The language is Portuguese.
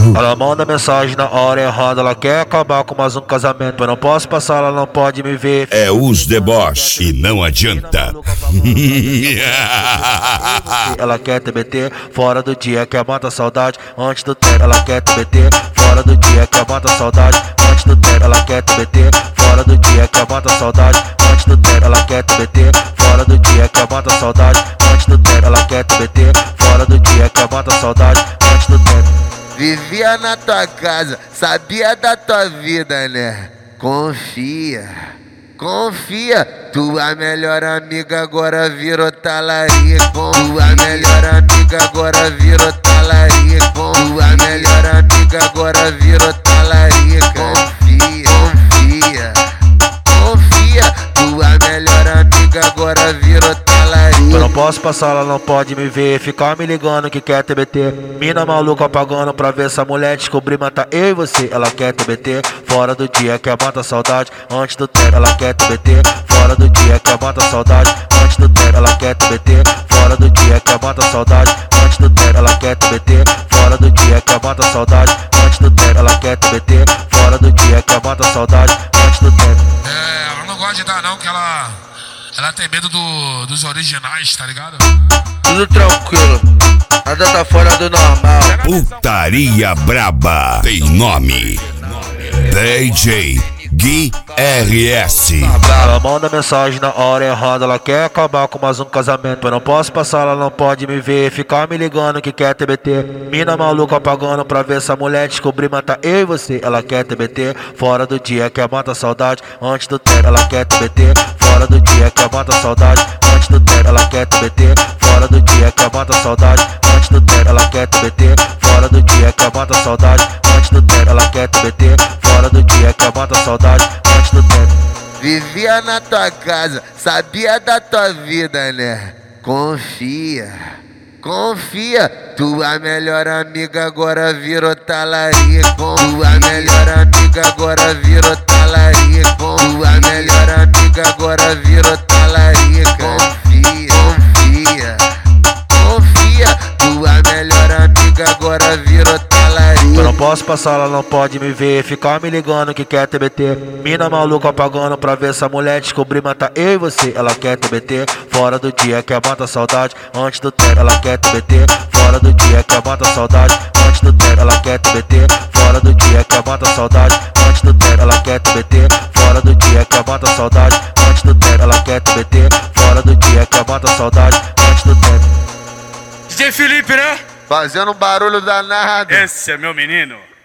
Ela manda mensagem na hora errada, ela quer acabar com mais um casamento. Eu não posso passar, ela não pode me ver. É os deboche e não adianta. Ela quer TBT fora do dia, quer matar saudade antes do tempo. Ela quer TBT fora do dia, quer matar saudade antes do tempo. Ela quer TBT fora do dia, quer matar saudade antes do tempo. Ela quer TBT fora do dia, quer matar saudade antes do tempo. Ela quer TBT fora do dia, quer matar saudade antes do tempo. Vivia na tua casa, sabia da tua vida, né? Confia, confia. Tua melhor amiga agora virou talarica. Tua melhor amiga agora virou talarica. Tua melhor amiga agora virou talarica. Confia, confia, confia. Tua melhor amiga agora virou talarica. Eu não posso passar, ela não pode me ver. Ficar me ligando que quer TBT. Mina maluca apagando pra ver essa mulher descobrir matar eu e você. Ela quer TBT fora do dia, quer matar saudade antes do tempo. Ela quer TBT fora do dia, quer matar saudade antes do tempo. Ela quer TBT fora do dia, quer matar saudade antes do tempo. Ela quer TBT fora do dia, quer matar saudade antes do tempo. Ela quer TBT fora do dia, quer matar saudade antes do tempo. Ela não gosta de dar não, que ela tem medo dos originais, tá ligado? Tudo tranquilo, nada tá fora do normal. Putaria braba tem nome. DJ Gui RS. Ela manda mensagem na hora errada, ela quer acabar com mais um casamento. Eu não posso passar, ela não pode me ver. Ficar me ligando que quer TBT. Mina maluca apagando pra ver essa mulher descobrir matar eu e você. Ela quer TBT fora do dia, quer matar saudade antes do tempo. Ela quer TBT fora do dia, quer matar saudade antes do tempo. Ela quer TBT fora do dia, quer matar saudade antes do tempo. Ela quer TBT fora do dia, quer matar saudade antes do tempo. Ela quer TBT fora do dia, quer matar saudade antes do tempo. Vivia na tua casa, sabia da tua vida, né? Confia, confia. Tua melhor amiga agora virou talarica. Tua melhor amiga agora virou talarica. Tua melhor amiga agora virou talarica. Confia, confia, confia. Tua melhor amiga agora virou talarica. Eu não posso passar, ela não pode me ver. Ficar me ligando que quer TBT. Mina maluca apagando pra ver essa mulher descobrir matar eu e você. Ela quer TBT fora do dia, quer matar saudade antes do tempo. Ela quer TBT fora do dia, quer matar saudade antes do tempo. Ela quer TBT fora do dia, quer matar saudade antes do tempo. Ela quer TBT fora do dia, quer matar saudade antes do tempo. Ela quer TBT fora do dia, quer matar saudade antes do tempo. DJ Felipe, né? Fazendo um barulho danado. Esse é meu menino.